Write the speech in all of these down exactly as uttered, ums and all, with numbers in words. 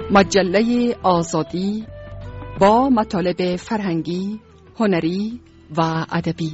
مجله آزادی با مطالب فرهنگی، هنری و ادبی.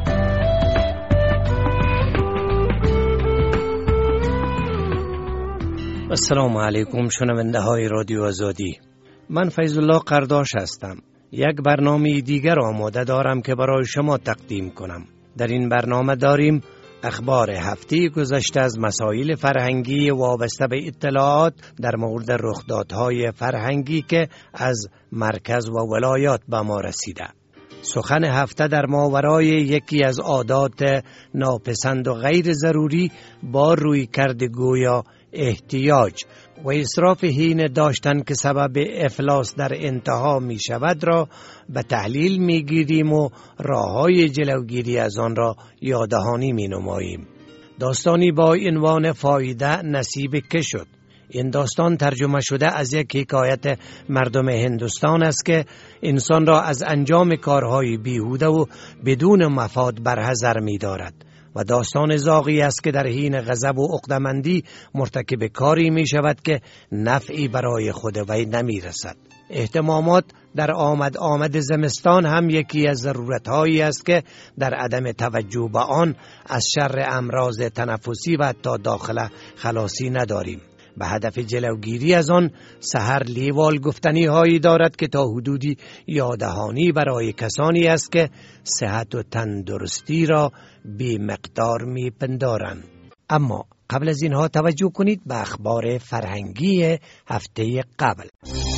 السلام علیکم شنونده های رادیو آزادی. من فیض الله قرداش هستم. یک برنامه دیگر آماده دارم که برای شما تقدیم کنم. در این برنامه داریم اخبار هفته گذشته از مسائل فرهنگی وابسته به اطلاعات در مورد رخدادهای فرهنگی که از مرکز و ولایات به ما رسیده. سخن هفته در ماورای یکی از عادات ناپسند و غیر ضروری با رویکرد گویا احتیاج و اسراف هین داشتن که سبب افلاس در انتها می شود را به تحلیل می گیریم و راه‌های جلوگیری از آن را یاددهانی می نماییم. داستانی با عنوان فایده نصیب که شد. این داستان ترجمه شده از یک حکایت مردم هندوستان است که انسان را از انجام کارهای بیهوده و بدون مفاد برحذر می دارد و داستان زاغی است که در حین غضب و عقده‌مندی مرتکب کاری می شود که نفعی برای خود وی نمی رسد. اهتمامات در آمد آمد زمستان هم یکی از ضرورت‌هایی است که در عدم توجه به آن از شر امراض تنفسی و حتی داخله خلاصی نداریم. به هدف جلوگیری از آن سحر لیوال گفتنی هایی دارد که تا حدودی یاددهانی برای کسانی است که صحت و تندرستی را بی مقدار می پندارند. اما قبل از اینها توجه کنید به اخبار فرهنگی هفته قبل.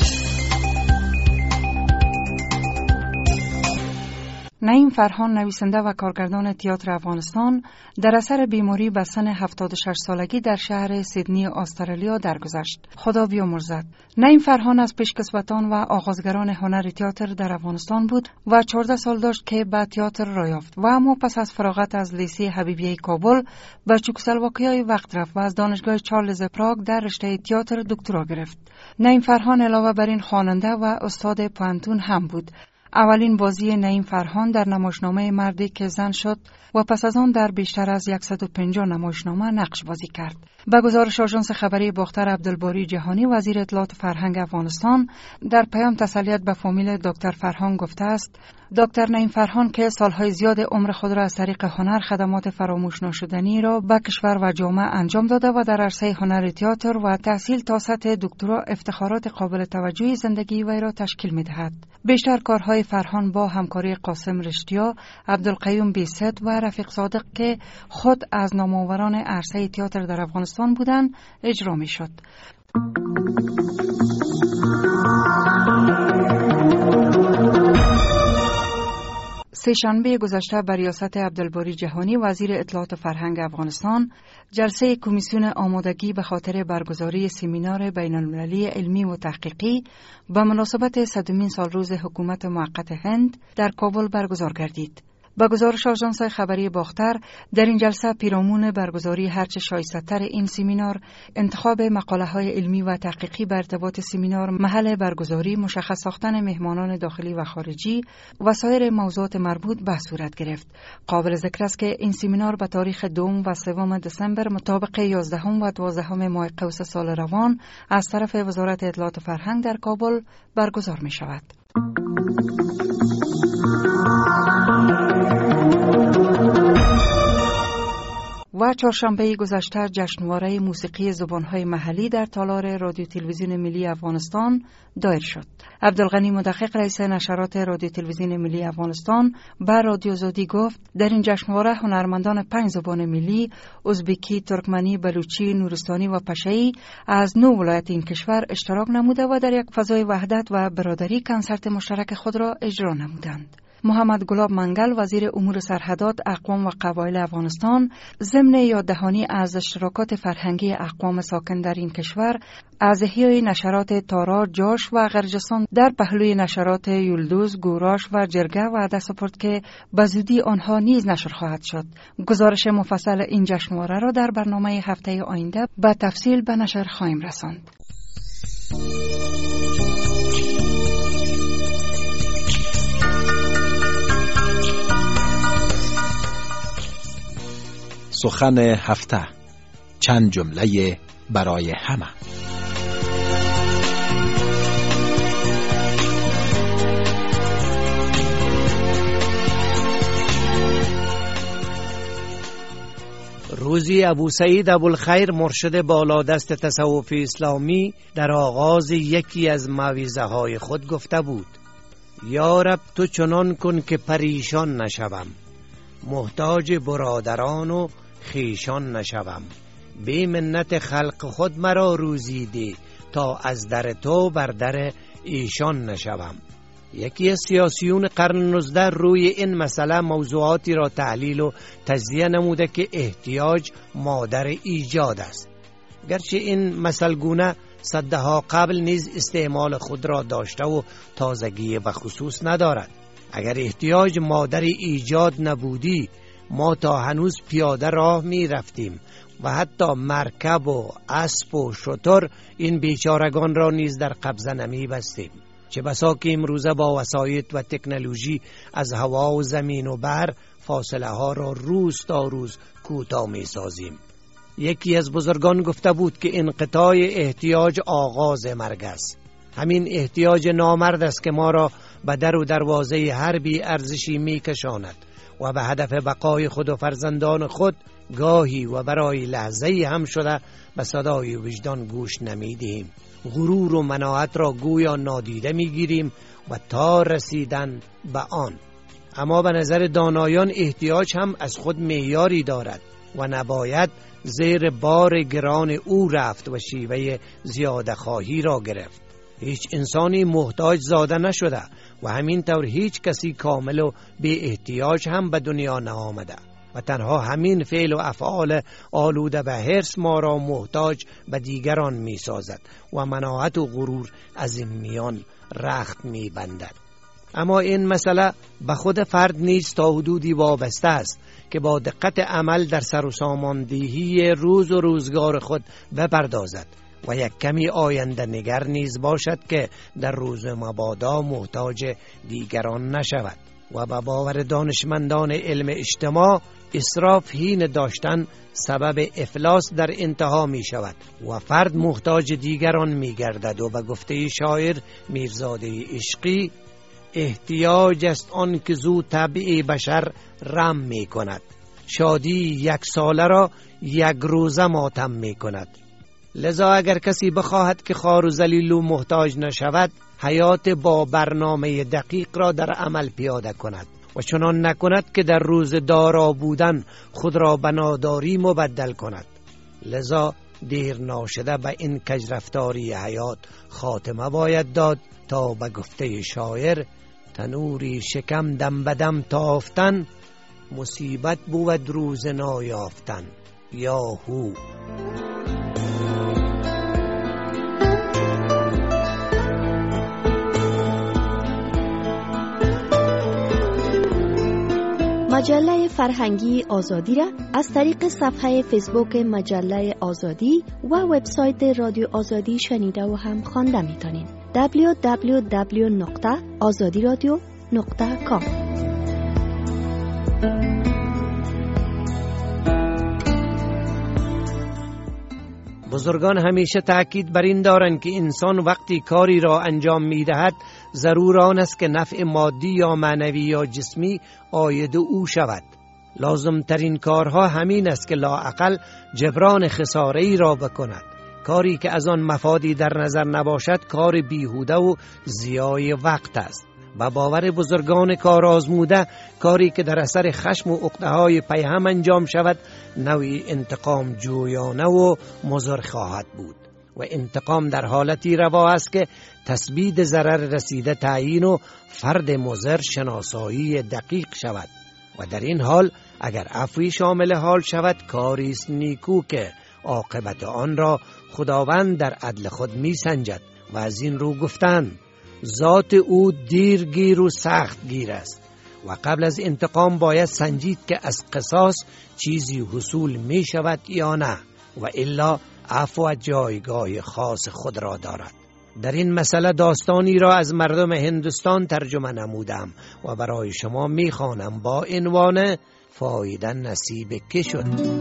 نعیم فرهان، نویسنده و کارگردان تئاتر افغانستان، در اثر بیماری به سن هفتاد و شش سالگی در شهر سیدنی استرالیا درگذشت. خدا بیامرزد. نعیم فرهان از پیشکسوتان و آغازگران هنر تئاتر در افغانستان بود و چهارده سال داشت که به تئاتر راه یافت و اما پس از فراغت از لیسه حبیبیه کابل به چکسلواکیای وقت رفت و از دانشگاه چارلز پراگ در رشته تئاتر دکترا گرفت. نعیم فرهان علاوه بر این خواننده و استاد پانتون هم بود. اولین بازی نعیم فرهان در نمایشنامه مردی که زن شد و پس از آن در بیشتر از صد و پنجاه نمایشنامه نقش بازی کرد. به گزارش آژانس خبری باختر عبدالباری جهانی، وزیر اطلاعات فرهنگ افغانستان، در پیام تسلیت به فامیل دکتر فرهان گفته است: دکتر نعیم فرهان که سالهای زیاد عمر خود را از طریق هنر خدمات فراموش نشدنی را به کشور و جامعه انجام داده و در عرصه هنر تئاتر و تحصیل تا سطح دکترا افتخارات قابل توجهی زندگی وی را تشکیل می‌دهد. بیشتر کارهای فرهان با همکاری قاسم رشتیا، عبدالقیوم بیست و رفیق صادق که خود از نامآوران عرصه تئاتر در افغانستان بودند اجرا می‌شد. سه‌شنبه گذشته بر ریاست عبدالباری جهانی، وزیر اطلاعات فرهنگ افغانستان، جلسه کمیسیون آمادگی به خاطر برگزاری سمینار بین‌المللی علمی و تحقیقی به مناسبت صدمین سال روز حکومت موقت هند در کابل برگزار گردید. با گزارش آژانس خبری باختر، در این جلسه پیرامون برگزاری هرچه شایسته‌تر این سمینار، انتخاب مقاله‌های علمی و تحقیقی بر ارتباط سمینار، محل برگزاری، مشخص ساختن مهمانان داخلی و خارجی و سایر موضوعات مربوط به صورت گرفت. قابل ذکر است که این سمینار به تاریخ دوم و سوم دسامبر مطابق یازدهم و دوازدهم ماه قوس سال روان از طرف وزارت اطلاعات فرهنگ در کابل برگزار می شود. و چهارشنبه گذشته جشنواره موسیقی زبانهای محلی در تالار رادیو تلویزیون ملی افغانستان دایر شد. عبدالغنی مدقق، رئیس نشرات رادیو تلویزیون ملی افغانستان، به رادیو آزادی گفت در این جشنواره هنرمندان پنج زبان ملی، ازبکی، ترکمنی، بلوچی، نورستانی و پشه‌ای از نه ولایت این کشور اشتراک نموده و در یک فضای وحدت و برادری کنسرت مشترک خود را اجرا نمودند. محمد گلاب منگل، وزیر امور سرحدات، اقوام و قبایل افغانستان، ضمن یاددهانی از اشتراکات فرهنگی اقوام ساکن در این کشور، از احیای نشرات تارا، جاش و غرجستان در پهلوی نشرات یلدوز، گوراش و جرگه وعده سپرد که به زودی آنها نیز نشر خواهد شد. گزارش مفصل این جشنواره را در برنامه هفته آینده به تفصیل به نشر خواهیم رساند. سخن هفته، چند جمله برای همه. روزی ابو سعید ابوالخیر مرشد بالادست تصوف اسلامی در آغاز یکی از موعظه های خود گفته بود: یا رب تو چنان کن که پریشان نشوم، محتاج برادران و خیشان نشوم، بی منت خلق خود مرا روزی ده تا از در تو بر در ایشان نشوم. یکی از سیاسیون قرن نوزده روی این مسئله موضوعاتی را تحلیل و تجزیه نموده که احتیاج مادر ایجاد است. گرچه این مثلگونه صدها قبل نیز استعمال خود را داشته و تازگی و خصوص ندارد. اگر احتیاج مادر ایجاد نبودی، ما تا هنوز پیاده راه می رفتیم و حتی مرکب و اسب و شتر این بیچارگان را نیز در قبضه نمی بستیم. چه بسا که امروزه با وسایل و تکنولوژی از هوا و زمین و بر فاصله ها را روز تا روز کوتاه می سازیم. یکی از بزرگان گفته بود که انقطاع احتیاج آغاز مرگ است. همین احتیاج نامرد است که ما را به در و دروازه هر بی ارزشی می کشاند و به هدف بقای خود و فرزندان خود گاهی و برای لحظه‌ای هم شده به صدای وجدان گوش نمی دهیم. غرور و مناعت را گویا نادیده می گیریم و تا رسیدن به آن. اما به نظر دانایان احتیاج هم از خود معیاری دارد و نباید زیر بار گران او رفت و شیوه زیاده خواهی را گرفت. هیچ انسانی محتاج زاده نشده و همینطور هیچ کسی کامل و بی احتیاج هم به دنیا نآمده و تنها همین فعل و افعال آلوده به حرص ما را محتاج به دیگران می سازد و مناعت و غرور از این میان رخت می بندد. اما این مسئله به خود فرد نیز تا حدودی وابسته است که با دقت عمل در سر و ساماندهی روز و روزگار خود بپردازد و یک کمی آینده نگر نیز باشد که در روز مبادا محتاج دیگران نشود. و به باور دانشمندان علم اجتماع اسراف هین داشتن سبب افلاس در انتها می شود و فرد محتاج دیگران می گردد و به گفته شاعر میرزاده عشقی احتیاج است آن که زو طبع بشر رم می کند، شادی یک ساله را یک روزه ماتم می کند. لذا اگر کسی بخواهد که خوار و ذلیل و محتاج نشود، حیات با برنامه دقیق را در عمل پیاده کند و چنان نکند که در روز دارا بودن خود را به ناداری مبدل کند. لذا دیر ناشده به این کجرفتاری حیات خاتمه باید داد تا به گفته شاعر تنوری شکم دم بدم تافتن، مصیبت بود روز نایافتن. یا هو. مجله فرهنگی آزادی را از طریق صفحه فیسبوک مجله آزادی و وبسایت رادیو آزادی شنیده و هم خوانده میتونین. دبلیو دبلیو دبلیو نقطه آزادی رادیو نقطه کام. بزرگان همیشه تأکید بر این دارند که انسان وقتی کاری را انجام می‌دهد ضرور آن است که نفع مادی یا معنوی یا جسمی عاید او شود. لازم ترین کارها همین است که لااقل جبران خساره ای را بکند. کاری که از آن مفادی در نظر نباشد کار بیهوده و ضیاع وقت است. با باور بزرگان کار آزموده کاری که در اثر خشم و عقده‌های پیهم انجام شود نوعی انتقام جویانه و مضر خواهد بود و انتقام در حالتی روا است که تثبیت ضرر رسیده تعیین و فرد مضر شناسایی دقیق شود و در این حال اگر عفوی شامل حال شود کاری است نیکو که عاقبت آن را خداوند در عدل خود می سنجد و از این رو گفتند ذات او دیرگیر و سخت گیر است و قبل از انتقام باید سنجید که از قصاص چیزی حصول می شود یا نه و الا عفو جایگاه خاص خود را دارد. در این مسئله داستانی را از مردم هندوستان ترجمه نمودم و برای شما می خوانم با عنوان فایده نصیب که شد.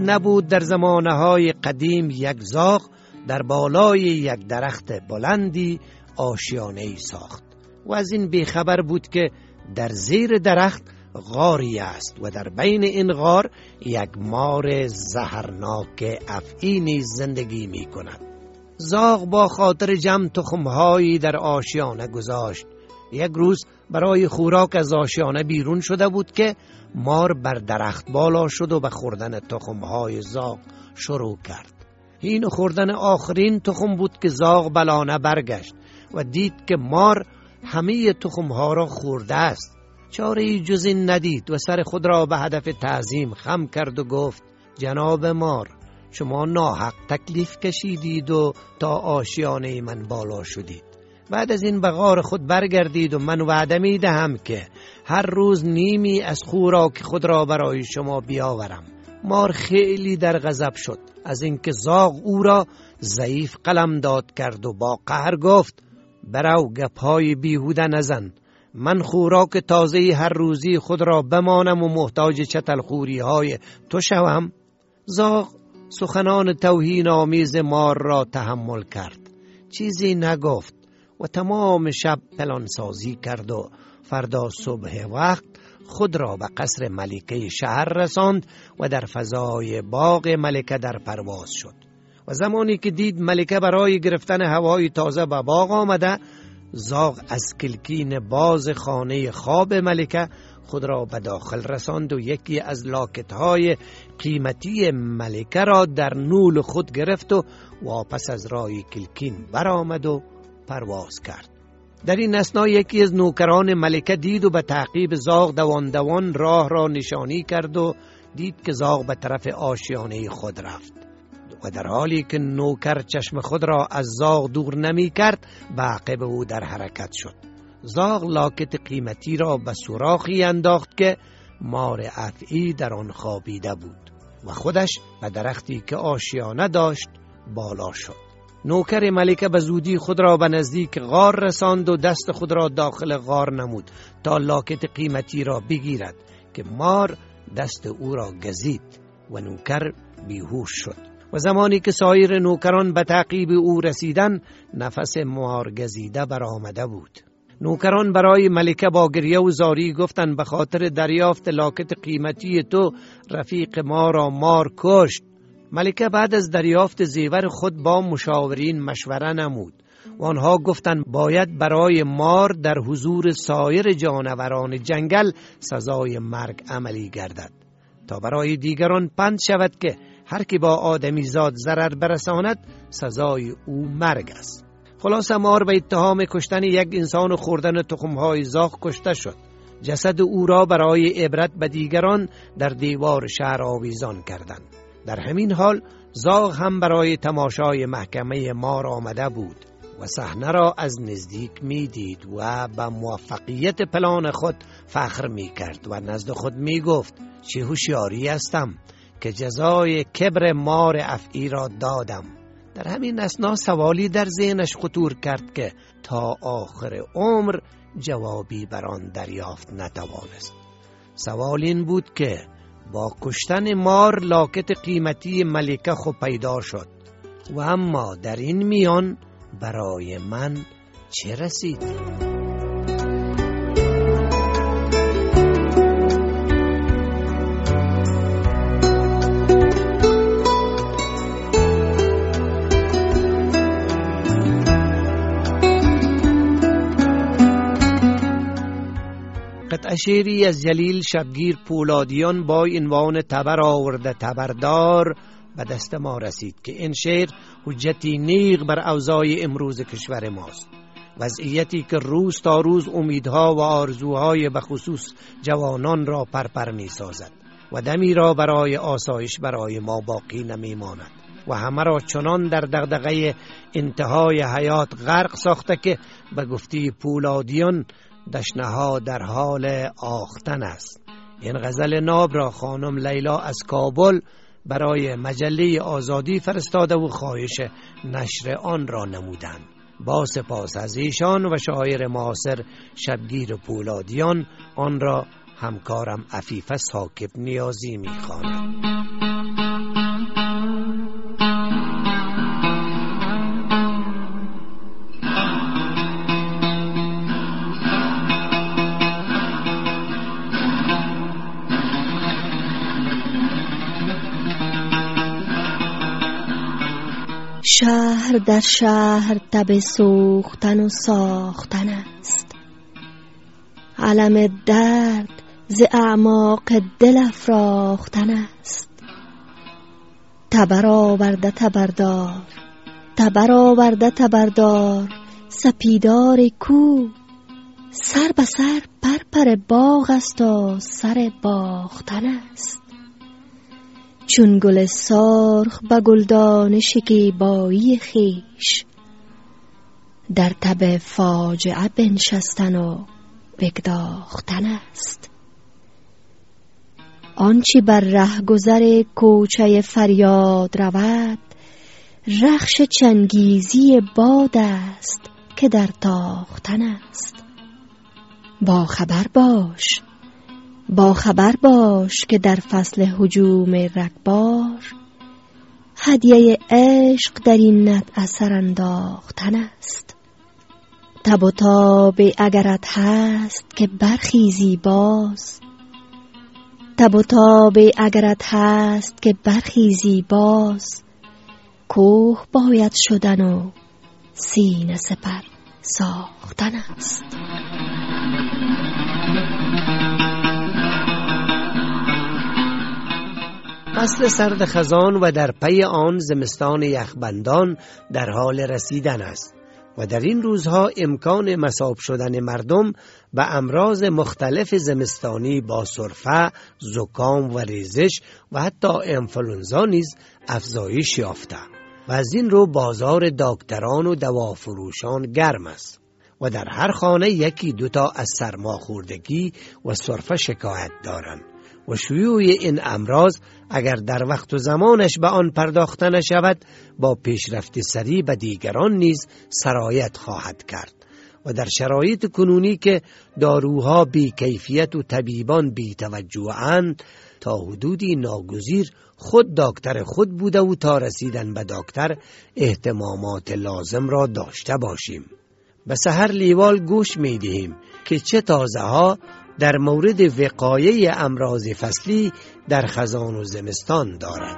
نبود در زمانه‌های قدیم یک زاغ در بالای یک درخت بلندی آشیانه‌ای ساخت و از این بیخبر بود که در زیر درخت غاری است و در بین این غار یک مار زهرناک افعی نیز زندگی می کند. زاغ با خاطر جمع تخمهایی در آشیانه گذاشت. یک روز برای خوراک از آشیانه بیرون شده بود که مار بر درخت بالا شد و به خوردن تخمهای زاغ شروع کرد. این خوردن آخرین تخم بود که زاغ بلانه برگشت و دید که مار همه تخمها را خورده است. چاره‌ای جز این ندید و سر خود را به هدف تعظیم خم کرد و گفت: جناب مار، شما ناحق تکلیف کشیدید و تا آشیانه من بالا شدید. بعد از این به غار خود برگردید و من وعده می دهم که هر روز نیمی از خوراک خود را برای شما بیاورم. مار خیلی در غضب شد از اینکه زاغ او را ضعیف قلمداد کرد و با قهر گفت: برو گپ‌های بیهوده نزن. من خوراک تازه هر روزی خود را بمانم و محتاج چتلخوری های تو شوم؟ زاغ سخنان توهین آمیز مار را تحمل کرد، چیزی نگفت و تمام شب پلان سازی کرد و فردا صبح وقت خود را به قصر ملکه شهر رساند و در فضای باغ ملکه در پرواز شد. و زمانی که دید ملکه برای گرفتن هوای تازه به باغ آمده، زاغ از کلکین باز خانه خواب ملکه خود را به داخل رساند و یکی از لاکتهای قیمتی ملکه را در نول خود گرفت و واپس از راه کلکین برآمد و پرواز کرد. در این اثنا یکی از نوکران ملکه دید و به تعقیب زاغ دوان دوان راه را نشانی کرد و دید که زاغ به طرف آشیانه خود رفت و در حالی که نوکر چشم خود را از زاغ دور نمی کرد به عقب او در حرکت شد. زاغ لاکت قیمتی را به سوراخی انداخت که مار افعی در آن خوابیده بود و خودش به درختی که آشیانه داشت بالا شد. نوکر ملکه به زودی خود را به نزدیک غار رساند و دست خود را داخل غار نمود تا لاکت قیمتی را بگیرد که مار دست او را گزید و نوکر بیهوش شد. و زمانی که سایر نوکران به تعقیب او رسیدن، نفس مار گزیده برآمده بود. نوکران برای ملکه با گریه و زاری گفتند: به خاطر دریافت لاکت قیمتی تو رفیق ما را مار کشت. ملکه بعد از دریافت زیور خود با مشاورین مشوره نمود و آنها گفتند باید برای مار در حضور سایر جانوران جنگل سزای مرگ عملی گردد تا برای دیگران پند شود که هر کی با آدمی زاد ضرر برساند سزای او مرگ است. خلاص مار به اتهام کشتن یک انسان و خوردن تخمهای زاغ کشته شد. جسد او را برای عبرت به دیگران در دیوار شهر آویزان کردند. در همین حال زاغ هم برای تماشای محکمه مار آمده بود و صحنه را از نزدیک می دید و به موفقیت پلان خود فخر می کرد و نزد خود می گفت: چه هوشیاری هستم که جزای کبر مار افعی را دادم. در همین اثنا سوالی در ذهنش خطور کرد که تا آخر عمر جوابی بر آن دریافت نتوانست. سوال این بود که با کشتن مار لاکت قیمتی ملکه خود پیدا شد و اما در این میان برای من چه رسید؟ قطعه شعری از جلیل شبگیر پولادیان با عنوان تبر آورده تبردار به دست ما رسید که این شعر حجتی نیغ بر اوضاع امروز کشور ماست. وضعیتی که روز تا روز امیدها و آرزوهای به خصوص جوانان را پرپر می سازد و دمی را برای آسایش برای ما باقی نمی ماند و همه را چنان در دغدغه انتهای حیات غرق ساخته که به گفته پولادیان دشنه‌ها در حال آختن است. این غزل ناب را خانم لیلا از کابل برای مجله آزادی فرستاده و خواهش نشر آن را نمودند. با سپاس از ایشان و شاعر معاصر شبگیر پولادیان آن را همکارم عفیفه ساکب نیازی می‌خواند. شهر در شهر تب سوختن و ساختن است. علم درد ز اعماق دل افراختن است. تبر آورده تبردار، تبر آورده تبردار، سپیدار کو سر به سر پر پر باغ است و سر باختن است. چون گل سرخ به گلدان شکیبایی خیش، در تب فاجعه بنشستن و بگداختن است. آنچه بر ره گذر کوچه فریاد رود، رخش چنگیزی باد است که در تاختن است. با خبر باش، با خبر باش که در فصل هجوم رگبار، هدیه عشق در این نت اثر انداختن است. تب و تاب اگرت هست که برخیزی باز، تب و تاب اگرت هست که برخیزی باز، کوه باید شدن و سینه سپر ساختن است. فصل سرد خزان و در پی آن زمستان یخبندان در حال رسیدن است و در این روزها امکان مصاب شدن مردم به امراض مختلف زمستانی با سرفه، زکام و ریزش و حتی انفلونزا نیز افزایش یافته و از این رو بازار دکتران و دوافروشان گرم است و در هر خانه یکی دوتا از سرماخوردگی و سرفه شکایت دارند و شیوع این امراض اگر در وقت و زمانش به آن پرداخته نشود با پیشرفت سریع به دیگران نیز سرایت خواهد کرد و در شرایط کنونی که داروها بی کیفیت و طبیبان بی توجه‌اند، تا حدودی ناگزیر خود دکتر خود بوده و تا رسیدن به دکتر اهتمامات لازم را داشته باشیم. به سحر لیوال گوش می دهیم که چه تازه ها در مورد وقایه امراض فصلی در خزان و زمستان دارد.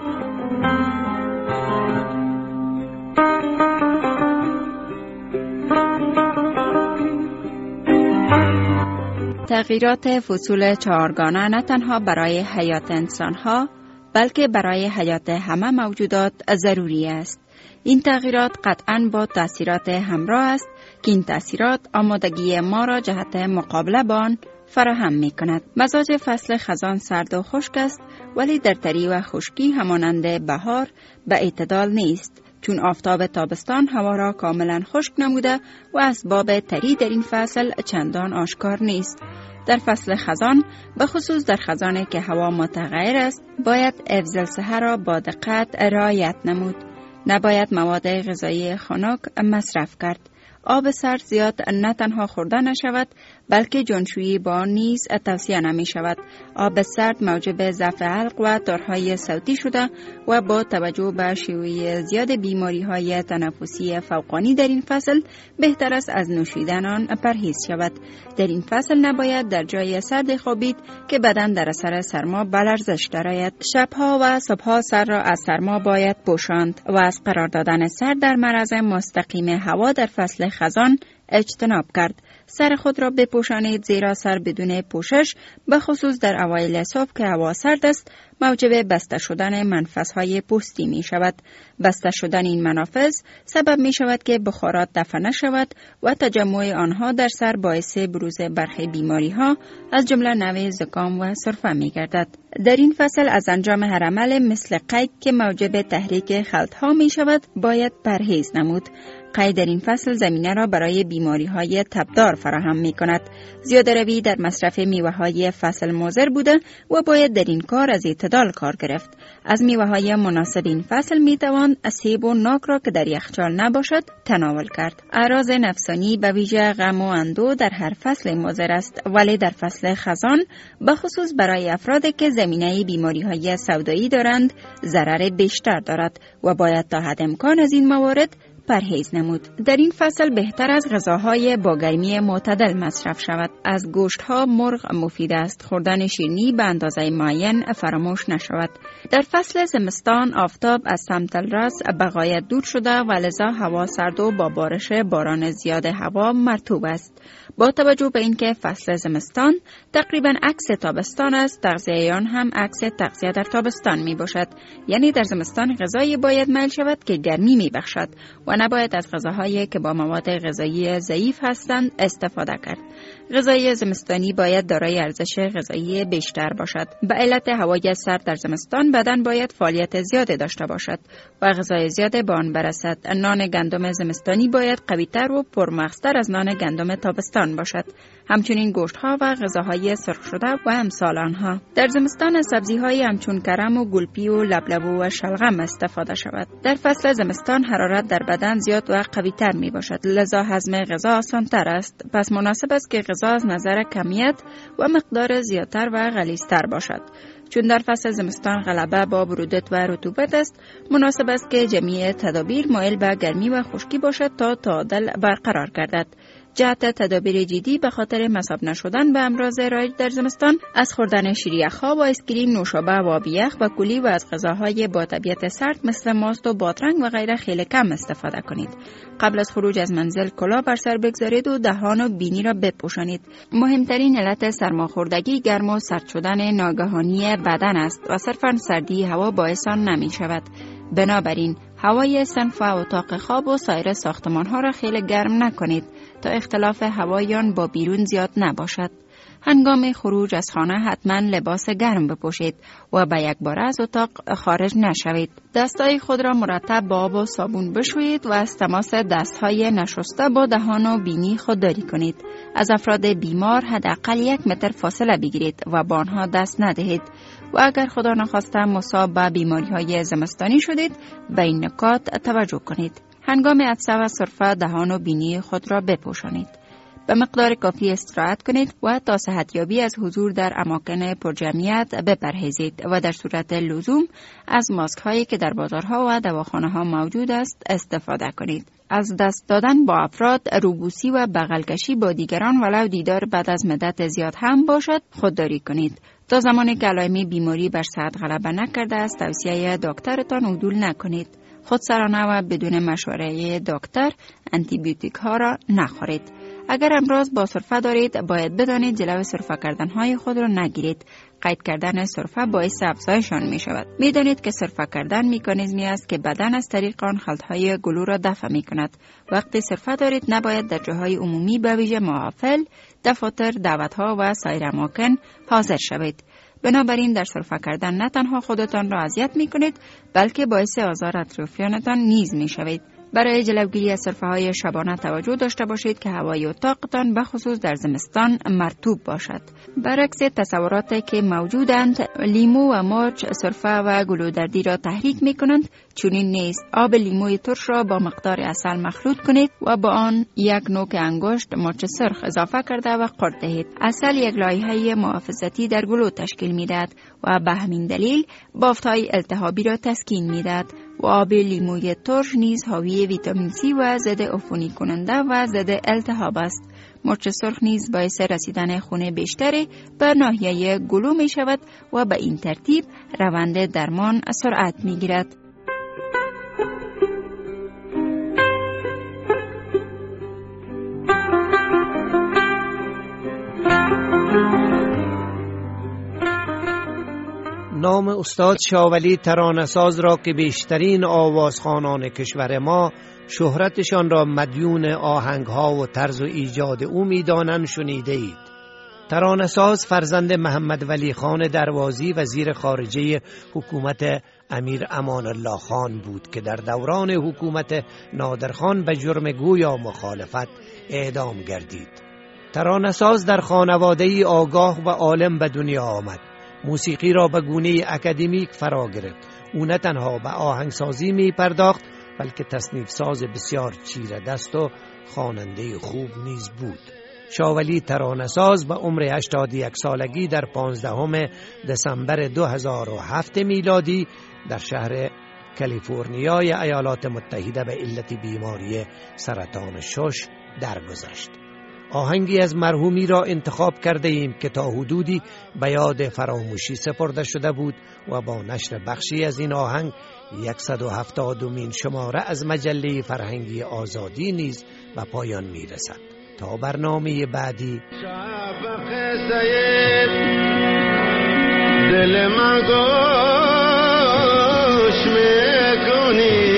تغییرات فصول چهارگانه نه تنها برای حیات انسانها بلکه برای حیات همه موجودات ضروری است. این تغییرات قطعاً با تأثیرات همراه است که این تأثیرات آمادگی ما را جهت مقابله با آن فراهم می کند. مزاج فصل خزان سرد و خشک است، ولی در تری و خشکی همانند بهار به اعتدال نیست، چون آفتاب تابستان هوا را کاملا خشک نموده و اسباب تری در این فصل چندان آشکار نیست. در فصل خزان، به خصوص در خزانی که هوا متغیر است، باید افضل صحه را با دقت رعایت نمود. نباید مواد غذایی خنک مصرف کرد. آب سرد زیاد نه تنها خورده نشود بلکه جانشویی با آن نیز توصیه نمی شود. آب سرد موجب ضعف حلق و تارهای صوتی شده و با توجه به شیوع زیاد بیماری های تنفسی فوقانی در این فصل بهتر است از نوشیدن آن پرهیز شود. در این فصل نباید در جای سرد خوابید که بدن در اثر سرما به لرزش درآید. شبها و صبحها سر را از سرما باید پوشاند و از قرار دادن سر در معرض مستقیم هوا در فصل خزان اجتناب کرد. سر خود را بپوشانید، زیرا سر بدون پوشش به خصوص در اوایل صبح که هوا سرد است موجب بسته شدن منفذهای پوستی می شود. بسته شدن این منافذ سبب می شود که بخارات دفع نشود و تجمع آنها در سر باعث بروز برخی بیماری ها از جمله نوع زکام و سرفه می گردد. در این فصل از انجام هر عمل مثل قید که موجب تحریک خلط ها می شود باید پرهیز نمود. قید در این فصل زمینه را برای بیماری های تبدار فراهم می کند. زیاده روی در مصرف میوه های فصل مضر بوده و باید در این کار از اعتدال کار گرفت. از میوه های مناسب این فصل می توان سیب و ناک را که در یخچال نباشد تناول کرد. اعراض نفسانی به ویژه غم و اندوه در هر فصل مضر است، ولی در فصل خزان به خصوص برای افرادی که زمینه بیماری های سودایی دارند ضرر بیشتر دارد و باید تا حد امکان از این موارد پرهیز نمود. در این فصل بهتر از غذاهای با گرمی معتدل مصرف شود. از گوشت‌ها مرغ مفید است. خوردن شیرینی به اندازه معین فراموش نشود. در فصل زمستان آفتاب از سمت راست به غایت دور شده و لذا هوا سرد و با بارش باران زیاد هوا مرطوب است. با توجه به اینکه فصل زمستان تقریبا عکس تابستان است، تغذیه آن هم عکس تغذیه در تابستان می باشد. یعنی در زمستان غذایی باید میل شود که گرمی می بخشد و نباید از غذاهایی که با مواد غذایی ضعیف هستند استفاده کرد. غذای زمستانی باید دارای ارزش غذایی بیشتر باشد. به علت هوای سرد در زمستان بدن باید فعالیت زیاد داشته باشد و غذای زیاد به آن برسد. نان گندم زمستانی باید قوی‌تر و پرمغزتر از نان گندم تابستان باشد. همچنین گوشت‌ها و غذاهای سرخ شده و امثال آنها. در زمستان از سبزی‌های همچون کرم و گلپی و لبلبو و شلغم استفاده شود. در فصل زمستان حرارت در بدن زیاد و قوی‌تر می باشد، لذا هضم غذا آسان‌تر است. پس مناسب است که غذا از نظر کمیت و مقدار زیادتر و غلیظ‌تر باشد. چون در فصل زمستان غلبه با برودت و رطوبت است، مناسب است که جمیع تدابیر مایل به گرمی و خشکی باشد تا تعادل برقرار گردد. جهت تدابیر جدی به خاطر مصاب نشدن به امراض رایج در زمستان، از خوردن شیریخ‌ها و اسکریم، نوشابه و آب یخ و کلی و از غذاهای با طبیعت سرد مثل ماست و بادرنگ و غیره خیلی کم استفاده کنید. قبل از خروج از منزل کلاه بر سر بگذارید و دهان و بینی را بپوشانید. مهمترین علت سرماخوردگی گرم و سرد شدن ناگهانی بدن است و صرفاً سردی هوا باعث آن نمی شود. بنابراین هوای صنف و اتاق خواب و سایر ساختمان ها را خیلی گرم نکنید تا اختلاف هوایان با بیرون زیاد نباشد. هنگام خروج از خانه حتما لباس گرم بپوشید و به یک بار از اتاق خارج نشوید. دستای خود را مرتب با آب و صابون بشویید و از تماس دستهای نشسته با دهان و بینی خودداری کنید. از افراد بیمار حداقل یک متر فاصله بگیرید و با آنها دست ندهید و اگر خدا نخواسته مصاب به بیماری‌های زمستانی شدید به این نکات توجه کنید. هنگام عطسه و سرفه دهان و بینی خود را بپوشانید. به مقدار کافی استراحت کنید و تا صحتیابی از حضور در اماکن پرجمعیت بپرهیزید و در صورت لزوم از ماسک هایی که در بازارها و دواخانه ها موجود است استفاده کنید. از دست دادن با افراد، روبوسی و بغلکشی با دیگران ولو دیدار بعد از مدت زیاد هم باشد خودداری کنید. تا زمانی که علائم بیماری بر صحت غلبه نکرده است توصیه دکترتان عدول نکنید. خودسرانه و بدون مشوره دکتر آنتی بیوتیک ها را نخورید. اگر امراض با سرفه دارید باید بدانید جلو سرفه کردن های خود را نگیرید. قید کردن سرفه باعث افزایشان می شود. می دانید که سرفه کردن مکانیزمی است که بدن از طریق آن خلطهای گلو را دفع می کند. وقتی سرفه دارید نباید در جاهای عمومی به ویژه محافل، دفاتر، دعوتها و سایر اماکن حاضر شوید. بنابراین در سرفه کردن نه تنها خودتان را اذیت می کنید بلکه باعث آزار اطرافیانتان نیز می شوید. برای جلوگیری از سرفه‌های شبانه توجه داشته باشید که هوای اتاقتان به خصوص در زمستان مرطوب باشد. برعکس تصوراتی که موجودند، لیمو و مارچ سرفه و گلودردی را تحریک می‌کنند، چنین نیست. آب لیموی ترش را با مقدار عسل مخلوط کنید و با آن یک نوک انگشت مارچ سرخ اضافه کرده و قرط دهید. عسل یک لایحه محافظتی در گلو تشکیل می‌دهد و به همین دلیل بافت‌های التهابی را تسکین می‌دهد. و آب لیموی ترش نیز حاوی ویتامین سی و ضد عفونی کننده و ضد التهاب است. مرچ سرخ نیز باعث رسیدن خون بیشتری به ناحیه گلو می شود و به این ترتیب روند درمان سرعت می گیرد. نام استاد شاولی ترانه‌ساز را که بیشترین آوازخوانان کشور ما شهرتشان را مدیون آهنگ‌ها و طرز و ایجاد او می‌دانند شنیده اید. ترانه‌ساز فرزند محمد ولی خان دروازی وزیر خارجه حکومت امیر امان الله خان بود که در دوران حکومت نادرخان به جرم گویا مخالفت اعدام گردید. ترانه‌ساز در خانواده‌ای آگاه و عالم به دنیا آمد. موسیقی را به گونه اکادمیک فرا گرفت. او نه تنها به آهنگسازی می پرداخت بلکه تصنیف ساز بسیار چیره دست و خواننده خوب نیز بود. شاولی ترانه‌ساز به عمر هشتاد و یک سالگی در پانزدهم دسامبر دو هزار و هفت میلادی در شهر کالیفرنیای ایالات متحده به علت بیماری سرطان شش درگذشت. آهنگی از مرحومی را انتخاب کرده ایم که تا حدودی به یاد فراموشی سپرده شده بود و با نشر بخشی از این آهنگ صد و هفتادمین شماره از مجله فرهنگی آزادی نیز به پایان می رسد. تا برنامه بعدی، شب قصه دل من گوش میکنی،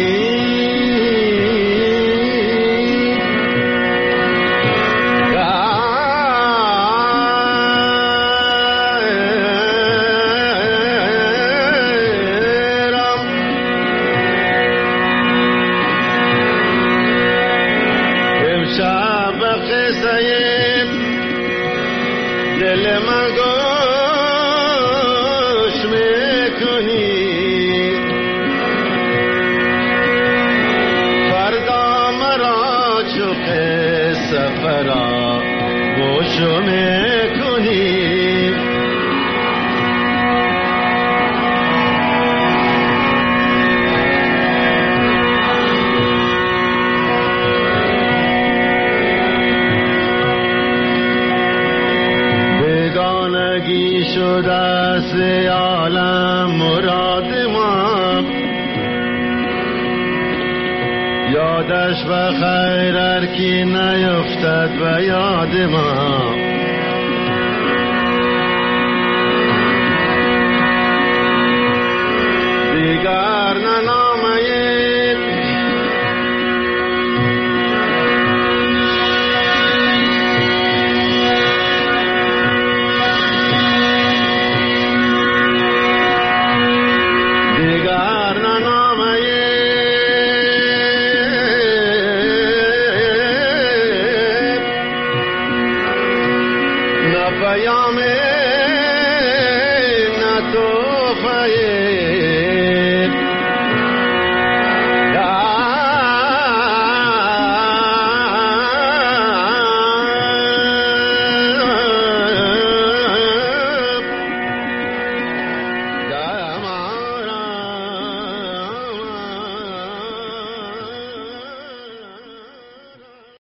دل من گوش میکنی، فردا مرا چو قصه فرا گوش میکنی. شده است عالم مراد ما، یادش به خیر هر کی نیفتد به یاد ما. دیگر ننامید یا